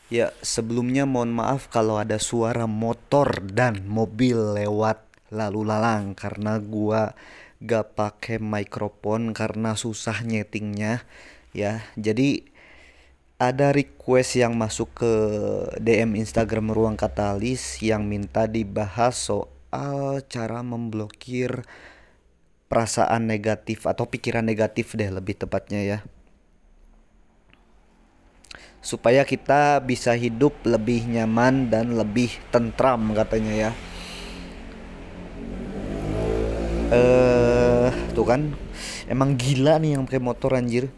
Ya, sebelumnya mohon maaf kalau ada suara motor dan mobil lewat lalu lalang karena gua gak pakai mikrofon karena susah nyetingnya ya. Jadi ada request yang masuk ke DM Instagram Ruang Katalis yang minta dibahas soal cara memblokir perasaan negatif atau pikiran negatif deh lebih tepatnya ya. Supaya kita bisa hidup lebih nyaman dan lebih tentram katanya ya. Tuh kan, emang gila nih yang pakai motor anjir.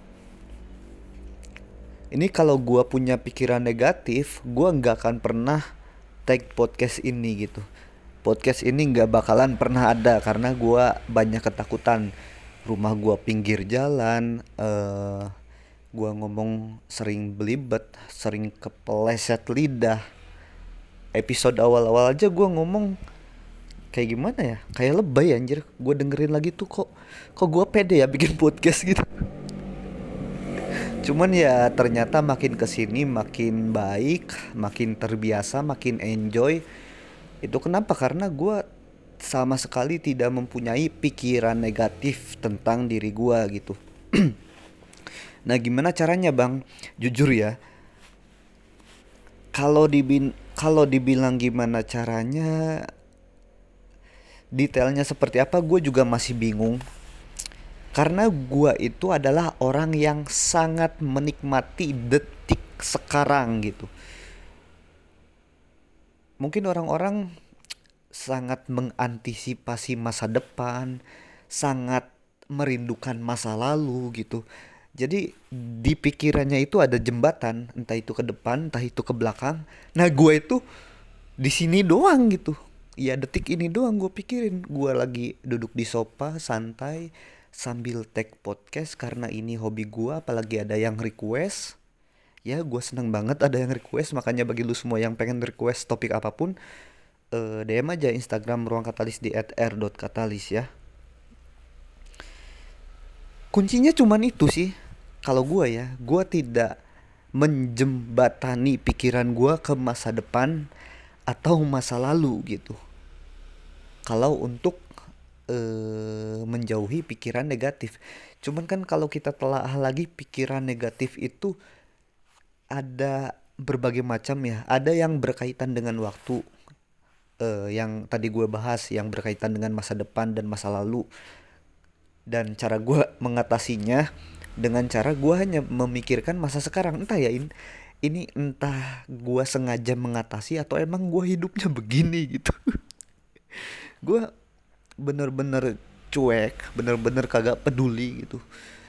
Ini kalau gua punya pikiran negatif, gua nggak akan pernah take podcast ini gitu. Podcast ini nggak bakalan pernah ada karena gua banyak ketakutan. Rumah gua pinggir jalan, gua ngomong sering belibet, sering kepeleset lidah. Episode awal-awal aja gua ngomong kayak gimana ya, kayak lebay anjir. Gue dengerin lagi tuh, kok gue pede ya bikin podcast gitu. Cuman ya ternyata makin kesini makin baik, makin terbiasa, makin enjoy. Itu kenapa? Karena gue sama sekali tidak mempunyai pikiran negatif tentang diri gue gitu. Nah, gimana caranya bang? Jujur ya, kalau dibilang gimana caranya, detailnya seperti apa, gue juga masih bingung. Karena gua itu adalah orang yang sangat menikmati detik sekarang gitu. Mungkin orang-orang sangat mengantisipasi masa depan, sangat merindukan masa lalu gitu. Jadi di pikirannya itu ada jembatan, entah itu ke depan, entah itu ke belakang. Nah, gue itu di sini doang gitu. Ya detik ini doang gue pikirin. Gue lagi duduk di sofa santai sambil take podcast karena ini hobi gue. Apalagi ada yang request. Ya gue seneng banget ada yang request. Makanya bagi lu semua yang pengen request topik apapun, DM aja Instagram Ruang Katalis di @r.katalis ya. Kuncinya cuman itu sih. Kalau gue ya, gue tidak menjembatani pikiran gue ke masa depan atau masa lalu gitu. Kalau untuk menjauhi pikiran negatif. Cuman kan kalau kita telaah lagi, pikiran negatif itu ada berbagai macam ya. Ada yang berkaitan dengan waktu, yang tadi gue bahas, yang berkaitan dengan masa depan dan masa lalu. Dan cara gue mengatasinya dengan cara gue hanya memikirkan masa sekarang. Entah ya ini entah gue sengaja mengatasi atau emang gue hidupnya begini gitu. Gue bener-bener cuek, bener-bener kagak peduli gitu.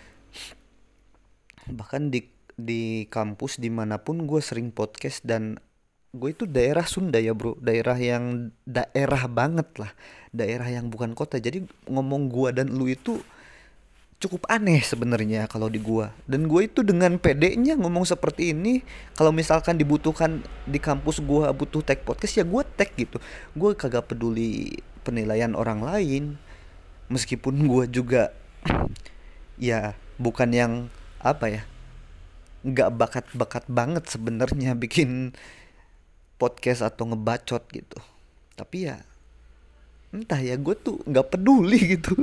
Bahkan di kampus dimanapun gue sering podcast. Dan gue itu daerah Sunda ya bro, daerah yang daerah banget lah, daerah yang bukan kota. Jadi ngomong gue dan lu itu cukup aneh sebenarnya kalau di gua. Dan gue itu dengan pedenya ngomong seperti ini. Kalau misalkan dibutuhkan di kampus gua butuh tag podcast, ya gua tag gitu. Gue kagak peduli penilaian orang lain. Meskipun gua juga ya bukan yang apa ya, nggak bakat-bakat banget sebenarnya bikin podcast atau ngebacot gitu. Tapi ya entah ya, gue tuh nggak peduli gitu.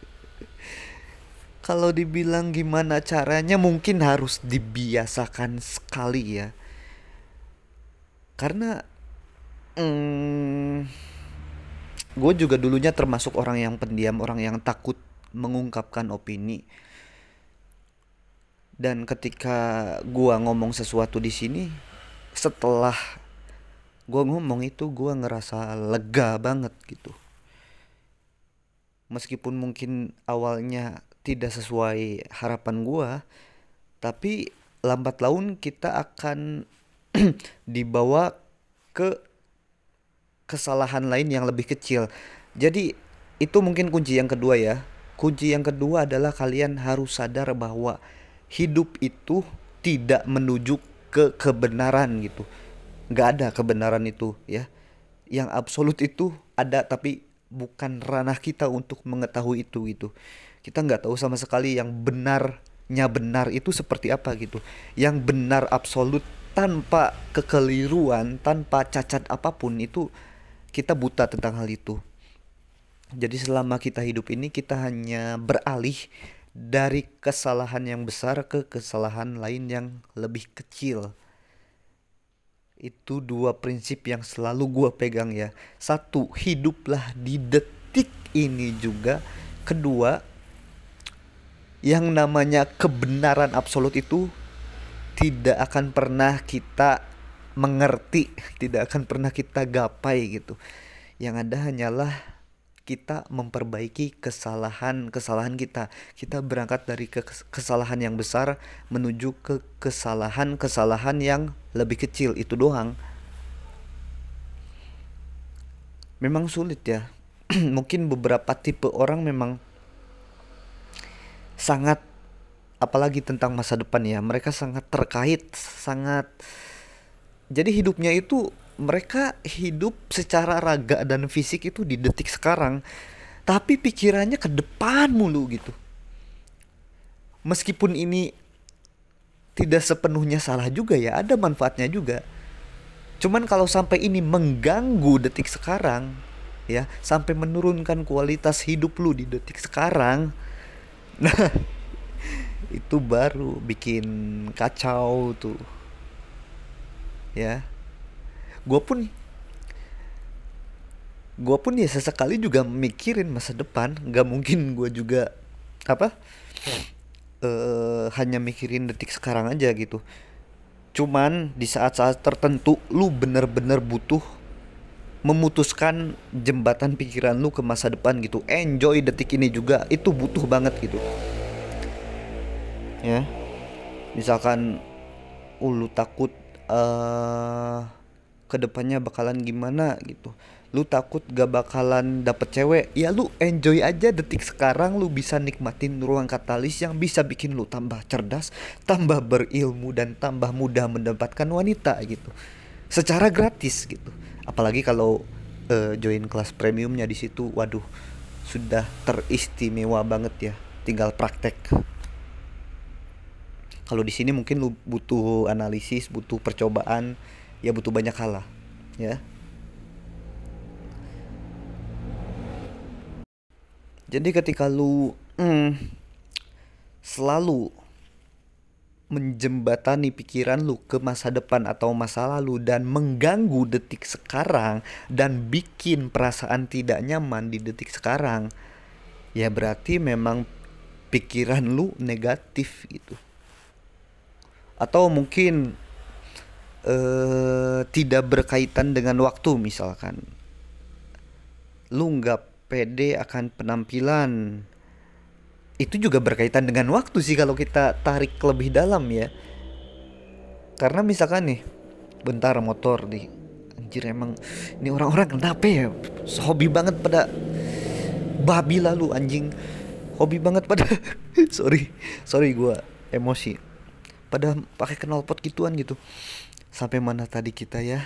Kalau dibilang gimana caranya, mungkin harus dibiasakan sekali ya. Karena mm, gue juga dulunya termasuk orang yang pendiam, orang yang takut mengungkapkan opini. Dan ketika gue ngomong sesuatu di sini, setelah gue ngomong itu gue ngerasa lega banget gitu. Meskipun mungkin awalnya tidak sesuai harapan gue, tapi lambat laun kita akan dibawa ke kesalahan lain yang lebih kecil. Jadi itu mungkin kunci yang kedua ya. Kunci yang kedua adalah kalian harus sadar bahwa hidup itu tidak menuju ke kebenaran gitu. Nggak ada kebenaran itu ya. Yang absolut itu ada, tapi bukan ranah kita untuk mengetahui itu gitu. Kita nggak tahu sama sekali yang benarnya benar itu seperti apa gitu. Yang benar absolut tanpa kekeliruan, tanpa cacat apapun, itu kita buta tentang hal itu. Jadi selama kita hidup ini kita hanya beralih dari kesalahan yang besar ke kesalahan lain yang lebih kecil. Itu dua prinsip yang selalu gua pegang ya. Satu, hiduplah di detik ini juga. Kedua, yang namanya kebenaran absolut itu tidak akan pernah kita mengerti, tidak akan pernah kita gapai gitu. Yang ada hanyalah kita memperbaiki kesalahan-kesalahan kita. Kita berangkat dari kesalahan yang besar menuju ke kesalahan-kesalahan yang lebih kecil, itu doang. Memang sulit ya. Mungkin beberapa tipe orang memang sangat, apalagi tentang masa depan ya, mereka sangat terkait, sangat, jadi hidupnya itu mereka hidup secara raga dan fisik itu di detik sekarang, tapi pikirannya ke depan mulu gitu. Meskipun ini tidak sepenuhnya salah juga ya, ada manfaatnya juga. Cuman kalau sampai ini mengganggu detik sekarang ya, sampai menurunkan kualitas hidup lu di detik sekarang, nah itu baru bikin kacau tuh ya. Gue pun gue pun ya sesekali juga mikirin masa depan. Gak mungkin gue juga apa hanya mikirin detik sekarang aja gitu. Cuman di saat-saat tertentu lu bener-bener butuh memutuskan jembatan pikiran lu ke masa depan gitu. Enjoy detik ini juga, itu butuh banget gitu ya. Misalkan lu takut kedepannya bakalan gimana gitu, lu takut gak bakalan dapet cewek, ya lu enjoy aja detik sekarang. Lu bisa nikmatin ruang katalis yang bisa bikin lu tambah cerdas, tambah berilmu, dan tambah mudah mendapatkan wanita gitu secara gratis gitu. Apalagi kalau join kelas premiumnya di situ, waduh, sudah teristimewa banget ya, tinggal praktek. Kalau di sini mungkin lu butuh analisis, butuh percobaan, ya butuh banyak hal lah ya. Jadi ketika lu selalu menjembatani pikiran lu ke masa depan atau masa lalu dan mengganggu detik sekarang dan bikin perasaan tidak nyaman di detik sekarang, ya berarti memang pikiran lu negatif gitu. Atau mungkin tidak berkaitan dengan waktu. Misalkan lu nggak pede akan penampilan, itu juga berkaitan dengan waktu sih kalau kita tarik lebih dalam ya. Karena misalkan nih, bentar motor di, anjir emang ini orang-orang kenapa ya hobi banget pada babi lalu anjing, hobi banget pada sorry sorry gue emosi, pada pakai knalpot gituan gitu. Sampai mana tadi kita ya?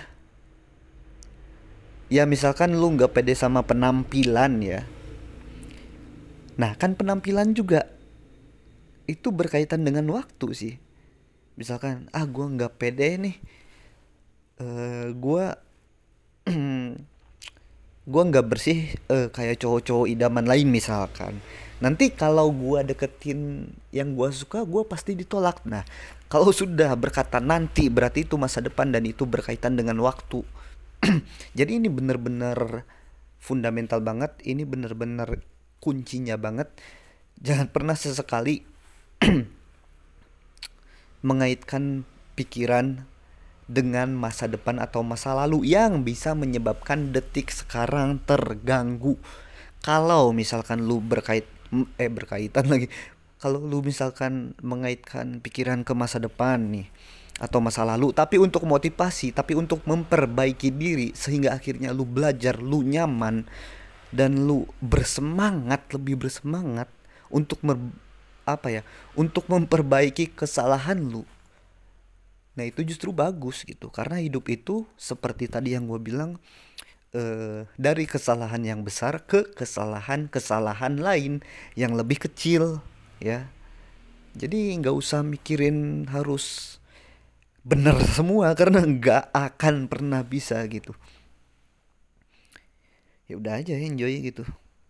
Ya misalkan lu nggak pede sama penampilan ya. Nah kan penampilan juga itu berkaitan dengan waktu sih. Misalkan gue nggak pede nih, gue gue nggak bersih kayak cowok-cowok idaman lain misalkan. Nanti kalau gue deketin yang gue suka, gue pasti ditolak. Nah kalau sudah berkata nanti, berarti itu masa depan dan itu berkaitan dengan waktu. Jadi ini bener-bener fundamental banget, ini bener-bener kuncinya banget. Jangan pernah sesekali mengaitkan pikiran dengan masa depan atau masa lalu yang bisa menyebabkan detik sekarang terganggu. Kalau misalkan lu berkaitan lagi, kalau lu misalkan mengaitkan pikiran ke masa depan nih atau masa lalu, tapi untuk motivasi, tapi untuk memperbaiki diri sehingga akhirnya lu belajar, lu nyaman, dan lu bersemangat, lebih bersemangat untuk untuk memperbaiki kesalahan lu. Nah itu justru bagus gitu, karena hidup itu seperti tadi yang gue bilang, dari kesalahan yang besar ke kesalahan-kesalahan lain yang lebih kecil ya. Jadi nggak usah mikirin harus bener semua karena nggak akan pernah bisa gitu. Ya udah aja enjoy gitu.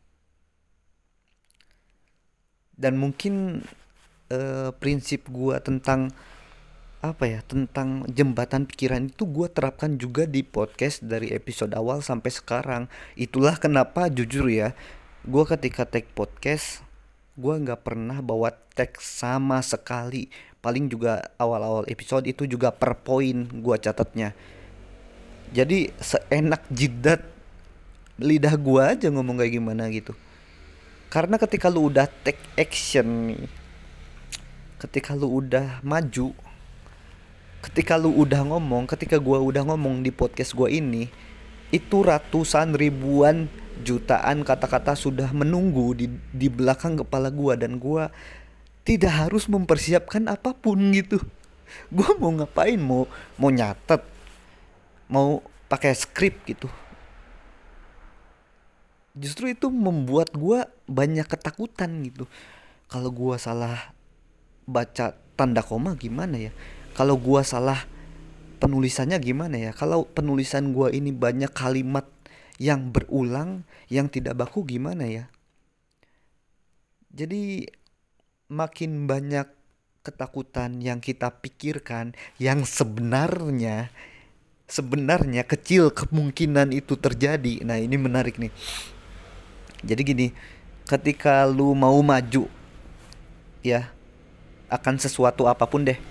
Dan mungkin prinsip gua tentang apa ya, tentang jembatan pikiran itu gue terapkan juga di podcast dari episode awal sampai sekarang. Itulah kenapa jujur ya, gue ketika take podcast gue nggak pernah bawa teks sama sekali. Paling juga awal-awal episode itu juga per poin gue catatnya. Jadi seenak jidat lidah gue aja ngomong kayak gimana gitu. Karena ketika lu udah take action nih, ketika lu udah maju, ketika lu udah ngomong, ketika gua udah ngomong di podcast gua ini, itu ratusan ribuan jutaan kata-kata sudah menunggu di belakang kepala gua, dan gua tidak harus mempersiapkan apapun gitu. Gua mau ngapain, mau nyatet, mau pakai skrip gitu. Justru itu membuat gua banyak ketakutan gitu. Kalau gua salah baca tanda koma gimana ya? Kalau gua salah penulisannya gimana ya? Kalau penulisan gua ini banyak kalimat yang berulang, yang tidak baku gimana ya? Jadi makin banyak ketakutan yang kita pikirkan yang sebenarnya kecil kemungkinan itu terjadi. Nah, ini menarik nih. Jadi gini, ketika lu mau maju ya akan sesuatu apapun deh.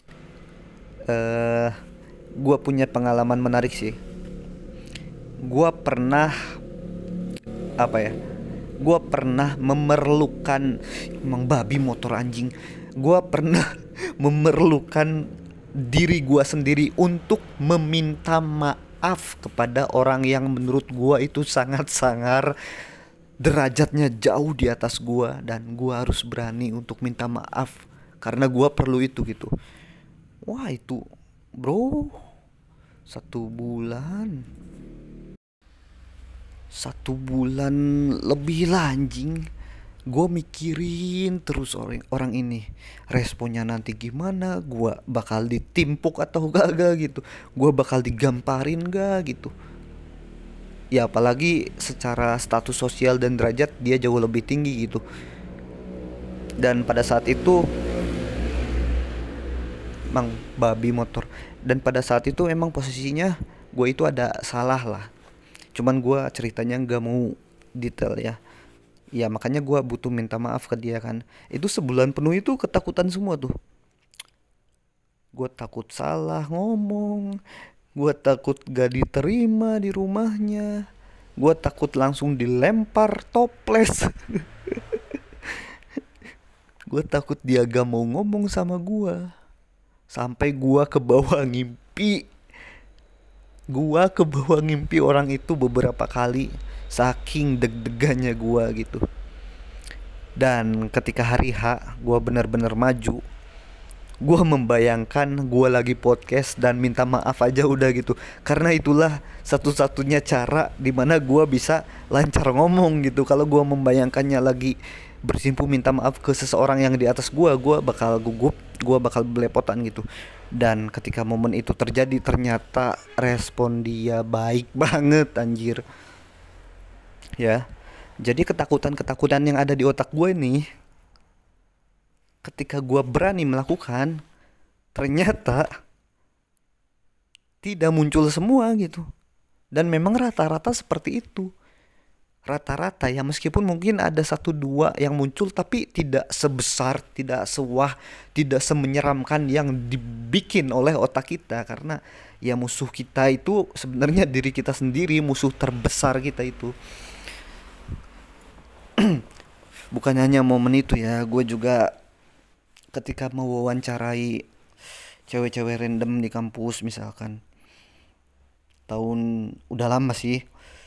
Eh gua punya pengalaman menarik sih. Gua pernah apa ya? Gua pernah memerlukan, emang babi motor anjing. Gua pernah memerlukan diri gua sendiri untuk meminta maaf kepada orang yang menurut gua itu sangat sangar, derajatnya jauh di atas gua, dan gua harus berani untuk minta maaf karena gua perlu itu gitu. Wah itu bro, 1 bulan, 1 bulan lebih lah anjing. Gue mikirin terus orang ini, responnya nanti gimana, gue bakal ditimpuk atau gak gitu, gue bakal digamparin gak gitu. Ya apalagi secara status sosial dan derajat dia jauh lebih tinggi gitu. Dan pada saat itu emang babi motor. Dan pada saat itu emang posisinya gue itu ada salah lah. Cuman gue ceritanya nggak mau detail ya. Ya makanya gue butuh minta maaf ke dia kan. Itu sebulan penuh itu ketakutan semua tuh. Gue takut salah ngomong. Gue takut gak diterima di rumahnya. Gue takut langsung dilempar toples. Gue takut dia gak mau ngomong sama gue. Sampai gue ke bawah ngimpi. Gua kebawa ngimpi orang itu beberapa kali, saking deg-degannya gua gitu. Dan ketika hari H gua benar-benar maju, gua membayangkan gua lagi podcast dan minta maaf aja udah gitu. Karena itulah satu-satunya cara dimana gua bisa lancar ngomong gitu. Kalau gua membayangkannya lagi bersimpu minta maaf ke seseorang yang di atas gua bakal gugup, gua bakal belepotan gitu. Dan ketika momen itu terjadi, ternyata respon dia baik banget anjir. Ya. Jadi ketakutan-ketakutan yang ada di otak gue nih, ketika gue berani melakukan, ternyata tidak muncul semua gitu. Dan memang rata-rata seperti itu. Rata-rata ya, meskipun mungkin ada 1 2 yang muncul, tapi tidak sebesar, tidak sewah, tidak semenyeramkan yang dibikin oleh otak kita. Karena ya musuh kita itu sebenarnya diri kita sendiri, musuh terbesar kita itu. Bukan hanya momen itu ya, gue juga ketika mau wawancarai cewek-cewek random di kampus misalkan, tahun udah lama sih.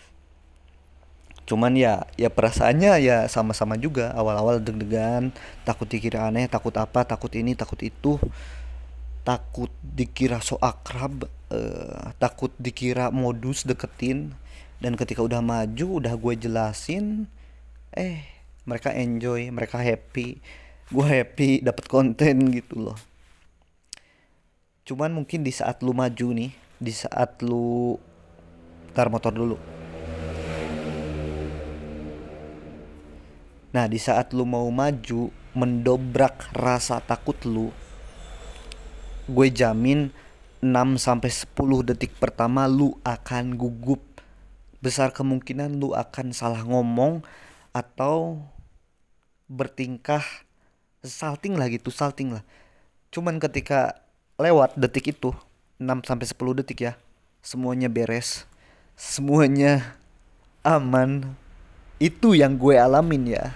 Cuman ya perasaannya ya sama-sama juga, awal-awal deg-degan, takut dikira aneh, takut apa, takut ini, takut itu, takut dikira so akrab, takut dikira modus deketin. Dan ketika udah maju, udah gue jelasin, mereka enjoy, mereka happy, gue happy dapat konten gitu loh. Cuman mungkin di saat lu maju nih, di saat lu tar motor dulu. Nah, di saat lu mau maju, mendobrak rasa takut lu, gue jamin 6 sampai 10 detik pertama lu akan gugup. Besar kemungkinan lu akan salah ngomong atau bertingkah salting lah gitu, salting lah. Cuman ketika lewat detik itu, 6 sampai 10 detik ya, semuanya beres, semuanya aman. Itu yang gue alamin ya.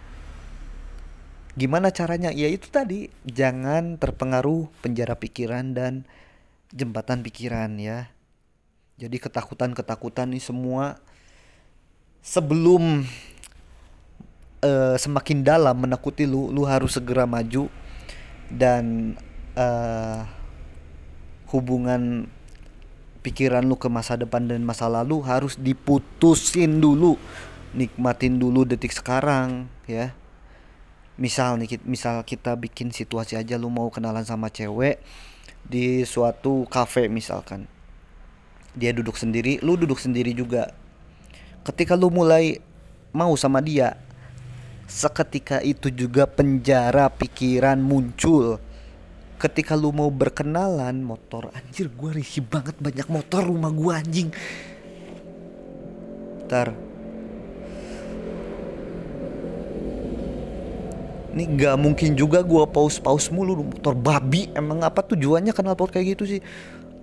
Gimana caranya? Ya itu tadi, jangan terpengaruh penjara pikiran dan jembatan pikiran ya. Jadi ketakutan-ketakutan ini semua sebelum semakin dalam menakuti lu, lu harus segera maju dan eh, hubungan pikiran lu ke masa depan dan masa lalu harus diputusin dulu. Nikmatin dulu detik sekarang ya. Misal nih, misal kita bikin situasi aja, lu mau kenalan sama cewek di suatu kafe misalkan. Dia duduk sendiri, lu duduk sendiri juga. Ketika lu mulai mau sama dia, seketika itu juga penjara pikiran muncul. Ketika lu mau berkenalan, motor, anjir gua risih banget, banyak motor rumah gua anjing. Ntar ini gak mungkin juga gua pause mulu, motor babi. Emang apa tujuannya kenal pot kayak gitu sih?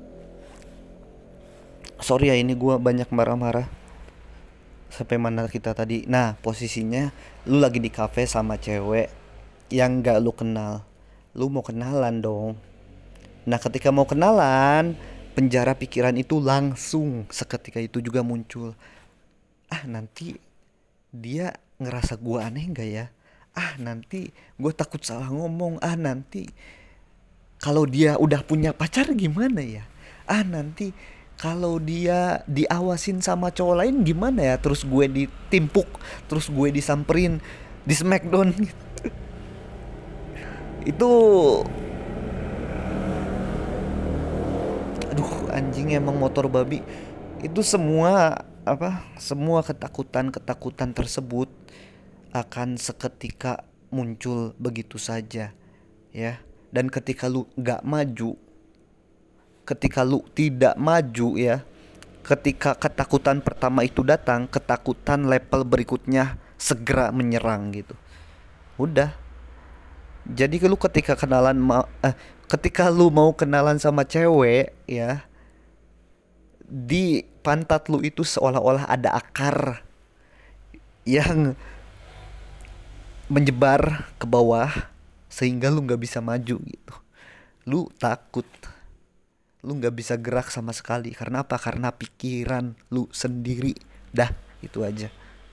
Sorry ya, ini gua banyak marah-marah. Sampai mana kita tadi? Nah, posisinya lu lagi di kafe sama cewek yang gak lu kenal. Lu mau kenalan dong. Nah, ketika mau kenalan, penjara pikiran itu langsung seketika itu juga muncul. Ah, nanti dia ngerasa gua aneh gak ya? Ah, nanti gue takut salah ngomong. Ah, nanti kalau dia udah punya pacar gimana ya? Ah, nanti kalau dia diawasin sama cowok lain gimana ya? Terus gue ditimpuk, terus gue disamperin di smackdown gitu. Itu aduh, anjing emang motor babi. Itu semua apa? Semua ketakutan-ketakutan tersebut akan seketika muncul begitu saja ya. Dan ketika lu gak maju, ketika lu tidak maju ya, ketika ketakutan pertama itu datang, ketakutan level berikutnya segera menyerang gitu. Udah. Jadi lu ketika ketika lu mau kenalan sama cewek ya, di pantat lu itu seolah-olah ada akar yang menyebar ke bawah sehingga lu nggak bisa maju gitu. Lu takut, lu nggak bisa gerak sama sekali. Karena apa? Karena pikiran lu sendiri. Dah, itu aja.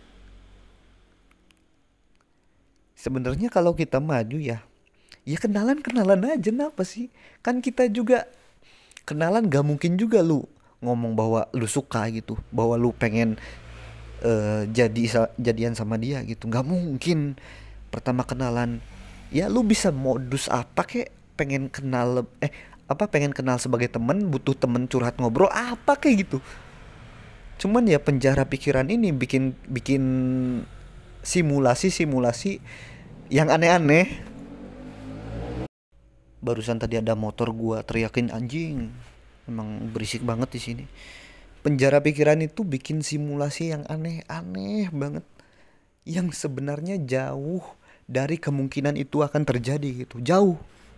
Sebenarnya kalau kita maju ya, ya kenalan aja, kenapa sih? Kan kita juga kenalan, gak mungkin juga lu ngomong bahwa lu suka gitu, bahwa lu pengen jadian sama dia gitu, nggak mungkin. Pertama kenalan ya lu bisa modus apa kek, pengen kenal pengen kenal sebagai temen, butuh temen curhat ngobrol apa kayak gitu. Cuman ya penjara pikiran ini bikin bikin simulasi yang aneh-aneh. Barusan tadi ada motor gua teriakin anjing, emang berisik banget di sini. Penjara pikiran itu bikin simulasi yang aneh-aneh banget, yang sebenarnya jauh dari kemungkinan itu akan terjadi gitu, jauh.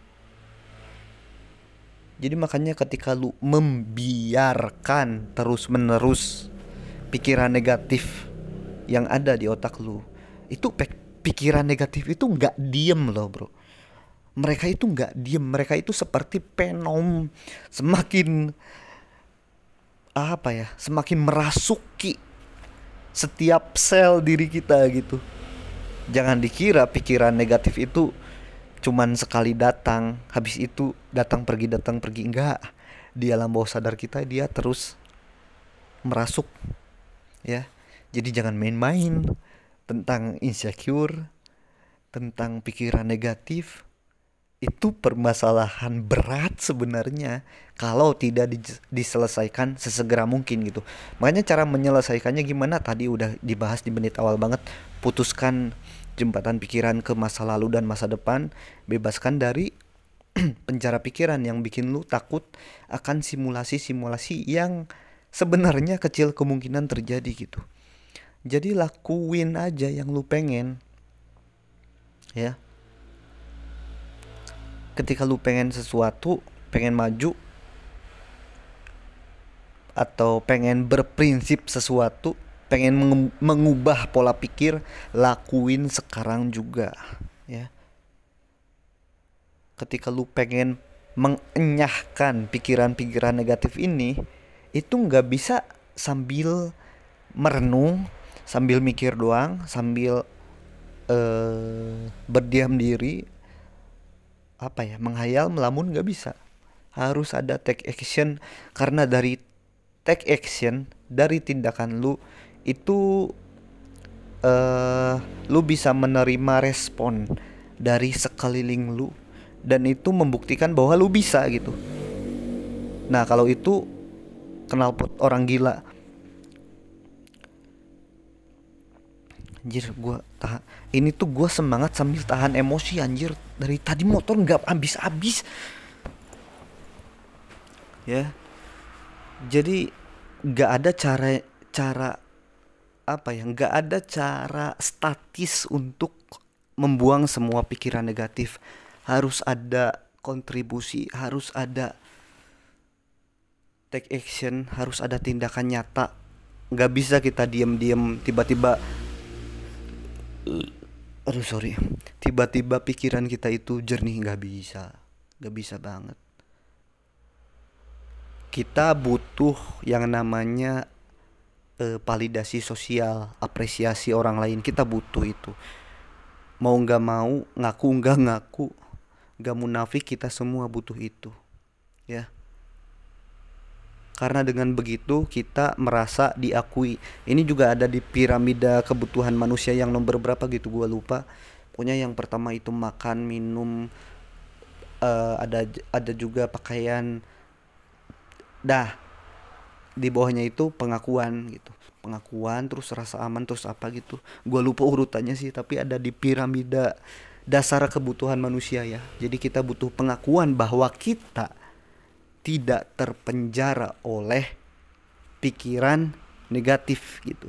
Jadi makanya ketika lu membiarkan terus menerus pikiran negatif yang ada di otak lu, itu pikiran negatif itu nggak diem loh bro. Mereka itu nggak diem, mereka itu seperti penom, semakin apa ya, semakin merasuki setiap sel diri kita gitu. Jangan dikira pikiran negatif itu cuman sekali datang, habis itu datang pergi, enggak. Di alam bawah sadar kita dia terus merasuk ya. Jadi jangan main-main tentang insecure, tentang pikiran negatif. Itu permasalahan berat sebenarnya kalau tidak diselesaikan sesegera mungkin gitu. Makanya cara menyelesaikannya gimana tadi udah dibahas di menit awal banget. Putuskan jembatan pikiran ke masa lalu dan masa depan, bebaskan dari penjara pikiran yang bikin lu takut akan simulasi-simulasi yang sebenarnya kecil kemungkinan terjadi gitu. Jadi lakuin aja yang lu pengen, ya. Ketika lu pengen sesuatu, pengen maju atau pengen berprinsip sesuatu, pengen mengubah pola pikir, lakuin sekarang juga, ya. Ketika lu pengen mengenyahkan pikiran-pikiran negatif ini, itu nggak bisa sambil merenung, sambil mikir doang, sambil berdiam diri, apa ya, menghayal melamun, nggak bisa. Harus ada take action, karena dari take action, dari tindakan lu itu lu bisa menerima respon dari sekeliling lu, dan itu membuktikan bahwa lu bisa gitu. Nah kalau itu kenal pot orang gila. Anjir, gue tahan. Ini tuh gue semangat sambil tahan emosi anjir. Dari tadi motor nggak habis-habis. Ya, jadi nggak ada cara apa ya? Nggak ada cara statis untuk membuang semua pikiran negatif. Harus ada kontribusi, harus ada take action, harus ada tindakan nyata. Nggak bisa kita diam-diam tiba-tiba, aduh sorry, tiba-tiba pikiran kita itu jernih. Nggak bisa banget. Kita butuh yang namanya validasi sosial, apresiasi orang lain. Kita butuh itu, mau nggak mau, ngaku nggak ngaku, nggak munafik, kita semua butuh itu, ya. Karena dengan begitu kita merasa diakui. Ini juga ada di piramida kebutuhan manusia yang nomor berapa gitu gua lupa. Pokoknya yang pertama itu makan, minum, ada juga pakaian. Dah, di bawahnya itu pengakuan gitu. Pengakuan, terus rasa aman, terus apa gitu. Gua lupa urutannya sih, tapi ada di piramida dasar kebutuhan manusia ya. Jadi kita butuh pengakuan bahwa kita tidak terpenjara oleh pikiran negatif gitu.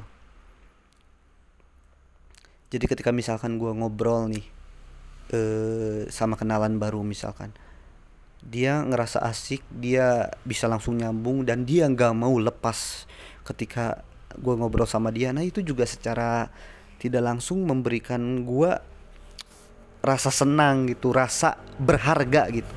Jadi ketika misalkan gue ngobrol nih sama kenalan baru misalkan, dia ngerasa asik, dia bisa langsung nyambung, dan dia nggak mau lepas ketika gue ngobrol sama dia. Nah itu juga secara tidak langsung memberikan gue rasa senang gitu, rasa berharga gitu.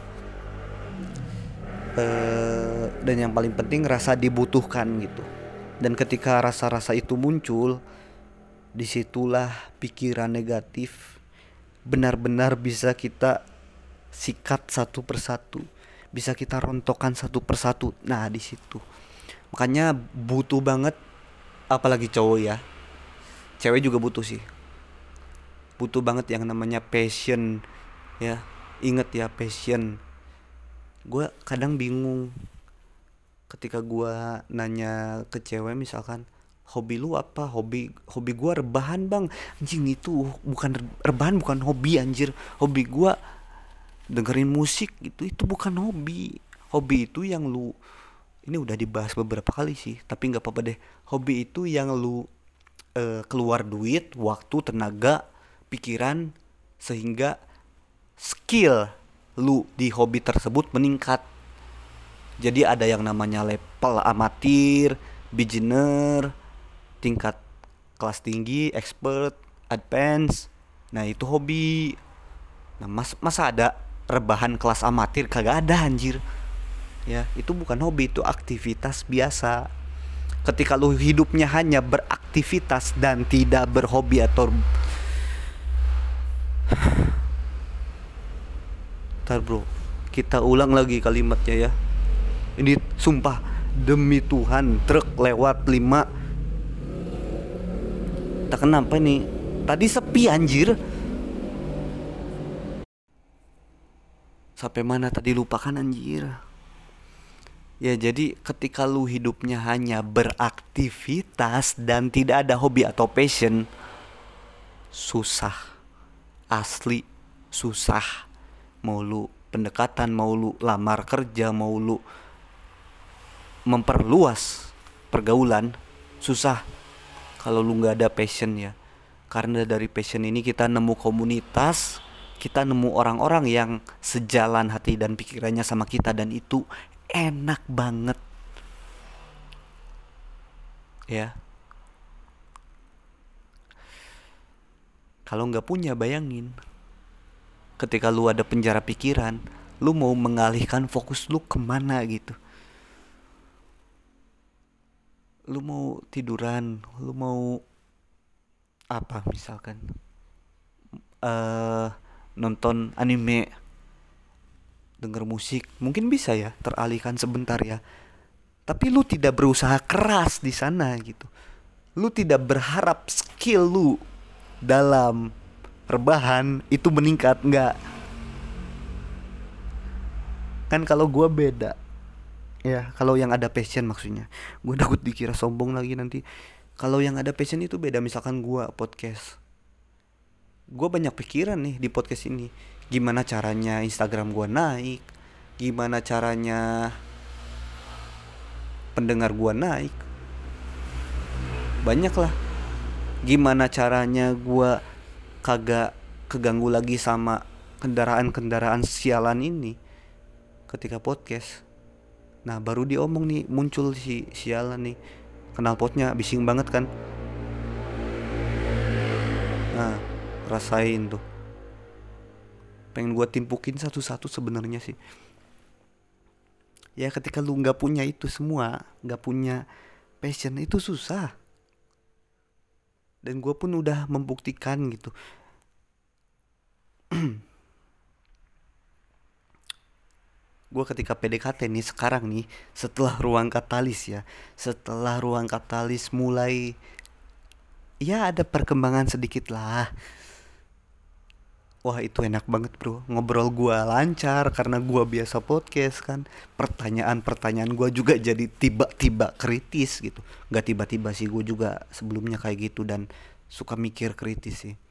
Dan yang paling penting rasa dibutuhkan gitu. Dan ketika rasa-rasa itu muncul, disitulah pikiran negatif benar-benar bisa kita sikat satu persatu, bisa kita rontokkan satu persatu. Nah di situ makanya butuh banget, apalagi cowok ya, cewek juga butuh sih, butuh banget yang namanya passion ya. Ingat ya, passion. Gue kadang bingung ketika gue nanya ke cewek misalkan, hobi lu apa? Hobi gue rebahan bang. Anjing, itu bukan rebahan, bukan hobi anjir. Hobi gue dengerin musik gitu, itu bukan hobi. Hobi itu yang lu, ini udah dibahas beberapa kali sih, tapi nggak apa-apa deh. Hobi itu yang lu keluar duit, waktu, tenaga, pikiran, sehingga skill lu di hobi tersebut meningkat. Jadi ada yang namanya level amatir, beginner, tingkat kelas tinggi, expert, advance. Nah itu hobi. Nah masa ada rebahan kelas amatir? Kagak ada anjir. Ya itu bukan hobi, itu aktivitas biasa. Ketika lu hidupnya hanya beraktivitas dan tidak berhobi atau Ntar bro, kita ulang lagi kalimatnya ya. Ini sumpah demi Tuhan, truk lewat 5. Tak kenapa nih, tadi sepi anjir. Sampai mana tadi, lupakan anjir. Ya jadi ketika lu hidupnya hanya beraktivitas dan tidak ada hobi atau passion, susah. Asli susah. Mau lu pendekatan, mau lu lamar kerja, mau lu memperluas pergaulan, susah kalau lu nggak ada passion ya. Karena dari passion ini kita nemu komunitas, kita nemu orang-orang yang sejalan hati dan pikirannya sama kita, dan itu enak banget ya. Kalau nggak punya, bayangin ketika lu ada penjara pikiran, lu mau mengalihkan fokus lu kemana gitu. Lu mau tiduran, lu mau apa misalkan, eh nonton anime, denger musik, mungkin bisa ya teralihkan sebentar ya. Tapi lu tidak berusaha keras di sana gitu. Lu tidak berharap skill lu dalam rebahan itu meningkat, enggak. Kan kalau gua beda. Ya, kalau yang ada passion maksudnya. Gua takut dikira sombong lagi nanti. Kalau yang ada passion itu beda, misalkan gua podcast. Gua banyak pikiran nih di podcast ini. Gimana caranya Instagram gua naik? Gimana caranya pendengar gua naik? Banyak lah. Gimana caranya gua kagak keganggu lagi sama kendaraan-kendaraan sialan ini ketika podcast. Nah baru diomong nih, muncul si sialan nih, knalpotnya bising banget kan. Nah rasain tuh, pengen gua timpukin satu-satu sebenarnya sih. Ya ketika lu nggak punya itu semua, nggak punya passion, itu susah. Dan gue pun udah membuktikan gitu. Gue ketika PDKT nih sekarang nih, setelah ruang katalis ya, setelah ruang katalis mulai, ya ada perkembangan sedikit lah. Wah itu enak banget bro, ngobrol gua lancar karena gua biasa podcast kan. Pertanyaan-pertanyaan gua juga jadi tiba-tiba kritis gitu. Gak tiba-tiba sih, gua juga sebelumnya kayak gitu dan suka mikir kritis sih.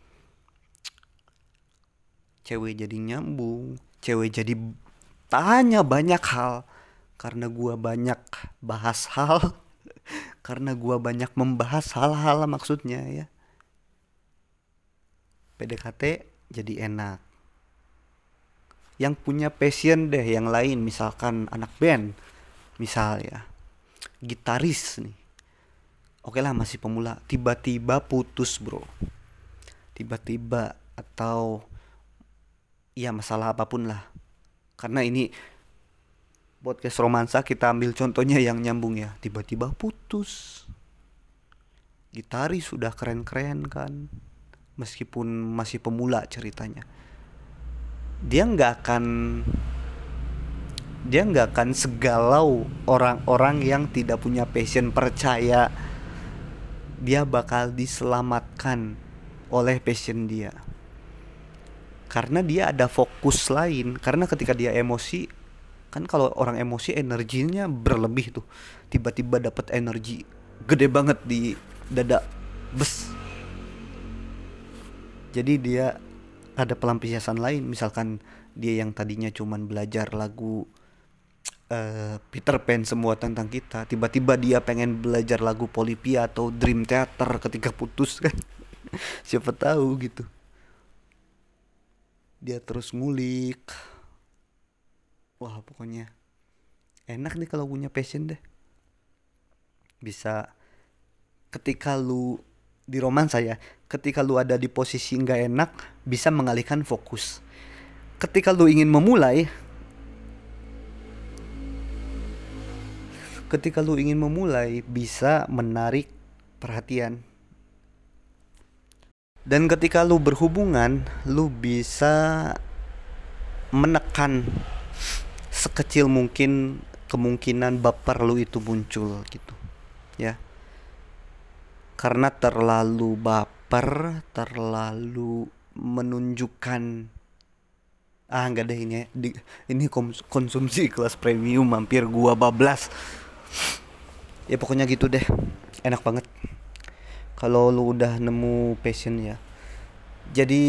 Cewek jadi nyambung, cewek jadi tanya banyak hal karena gua banyak bahas hal, karena gua banyak membahas hal-hal maksudnya ya. PDKT jadi enak. Yang punya passion deh yang lain, misalkan anak band, misal ya, gitaris nih. Oke lah masih pemula, tiba-tiba putus bro. Tiba-tiba atau ya masalah apapun lah. Karena ini podcast romansa, kita ambil contohnya yang nyambung ya. Tiba-tiba putus. Gitaris sudah keren-keren kan, meskipun masih pemula ceritanya. Dia nggak akan segalau orang-orang yang tidak punya passion. Percaya, dia bakal diselamatkan oleh passion dia, karena dia ada fokus lain. Karena ketika dia emosi, kan kalau orang emosi energinya berlebih tuh, tiba-tiba dapat energi gede banget di dada, bes. Jadi dia ada pelampiasan lain. Misalkan dia yang tadinya cuman belajar lagu Peter Pan semua tentang kita, tiba-tiba dia pengen belajar lagu Polyphia atau Dream Theater ketika putus kan. Siapa tahu gitu, dia terus ngulik. Wah pokoknya enak nih kalau punya passion deh. Bisa ketika lu di romansa ya, ketika lu ada di posisi nggak enak, bisa mengalihkan fokus. Ketika lu ingin memulai, bisa menarik perhatian. Dan ketika lu berhubungan, lu bisa menekan sekecil mungkin kemungkinan baper lu itu muncul gitu ya. Karena terlalu baper, terlalu menunjukkan Enggak deh, ini konsumsi kelas premium, mampir gua bablas. Ya pokoknya gitu deh, enak banget kalau lu udah nemu passion ya. Jadi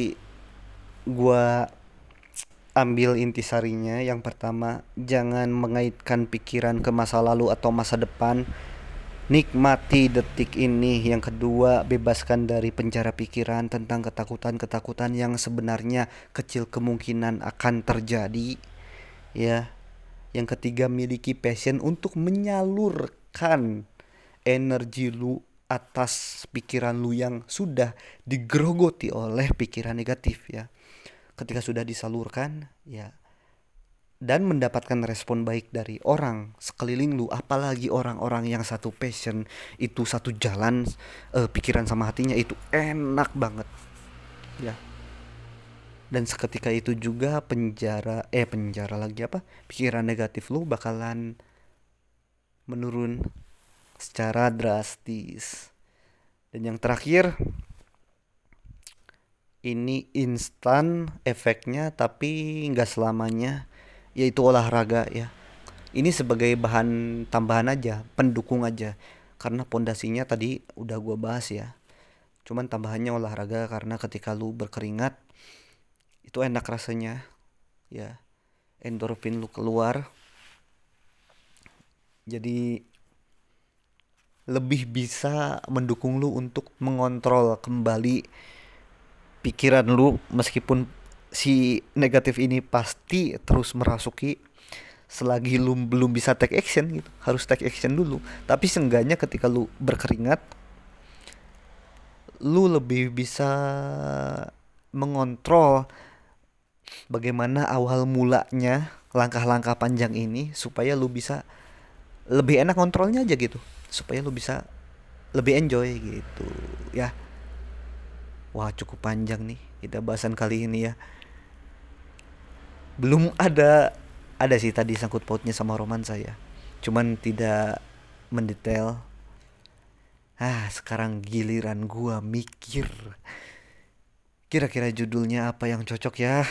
gua ambil intisarinya, yang pertama jangan mengaitkan pikiran ke masa lalu atau masa depan, nikmati detik ini. Yang kedua, bebaskan dari penjara pikiran tentang ketakutan-ketakutan yang sebenarnya kecil kemungkinan akan terjadi ya. Yang ketiga, miliki passion untuk menyalurkan energi lu atas pikiran lu yang sudah digerogoti oleh pikiran negatif ya. Ketika sudah disalurkan ya, dan mendapatkan respon baik dari orang sekeliling lu, apalagi orang-orang yang satu passion, itu satu jalan pikiran sama hatinya, itu enak banget ya. Dan seketika itu juga penjara lagi apa, pikiran negatif lu bakalan menurun secara drastis. Dan yang terakhir, ini instan efeknya tapi nggak selamanya, yaitu olahraga ya. Ini sebagai bahan tambahan aja, pendukung aja, karena pondasinya tadi udah gua bahas ya. Cuman tambahannya olahraga, karena ketika lu berkeringat itu enak rasanya ya, endorfin lu keluar, jadi lebih bisa mendukung lu untuk mengontrol kembali pikiran lu, meskipun si negatif ini pasti terus merasuki selagi lu belum bisa take action gitu. Harus take action dulu, tapi seenggaknya ketika lu berkeringat, lu lebih bisa mengontrol bagaimana awal mulanya langkah-langkah panjang ini, supaya lu bisa lebih enak kontrolnya aja gitu, supaya lu bisa lebih enjoy gitu ya. Wah, cukup panjang nih kita bahasan kali ini ya. Belum ada sih tadi sangkut pautnya sama romansa ya, cuman tidak mendetail. Sekarang giliran gua mikir kira-kira judulnya apa yang cocok ya.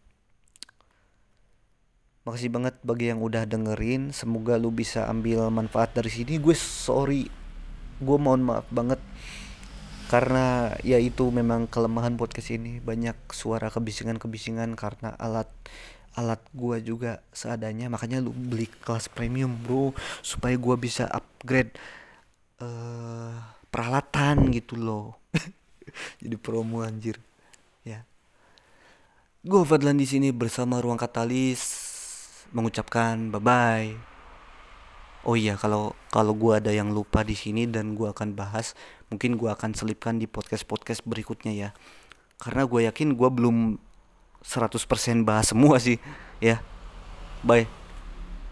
Makasih banget bagi yang udah dengerin, semoga lu bisa ambil manfaat dari sini. Gue mohon maaf banget, karena ya itu memang kelemahan podcast ini, banyak suara kebisingan-kebisingan karena alat gua juga seadanya. Makanya lu beli kelas premium bro, supaya gua bisa upgrade eh peralatan gitu loh. Jadi promo anjir ya. Gue Fadlan di sini bersama Ruang Katalis mengucapkan bye bye. Oh iya, kalau kalau gue ada yang lupa di sini dan gue akan bahas, mungkin gue akan selipkan di podcast-podcast berikutnya ya. Karena gue yakin gue belum 100% bahas semua sih ya. Bye.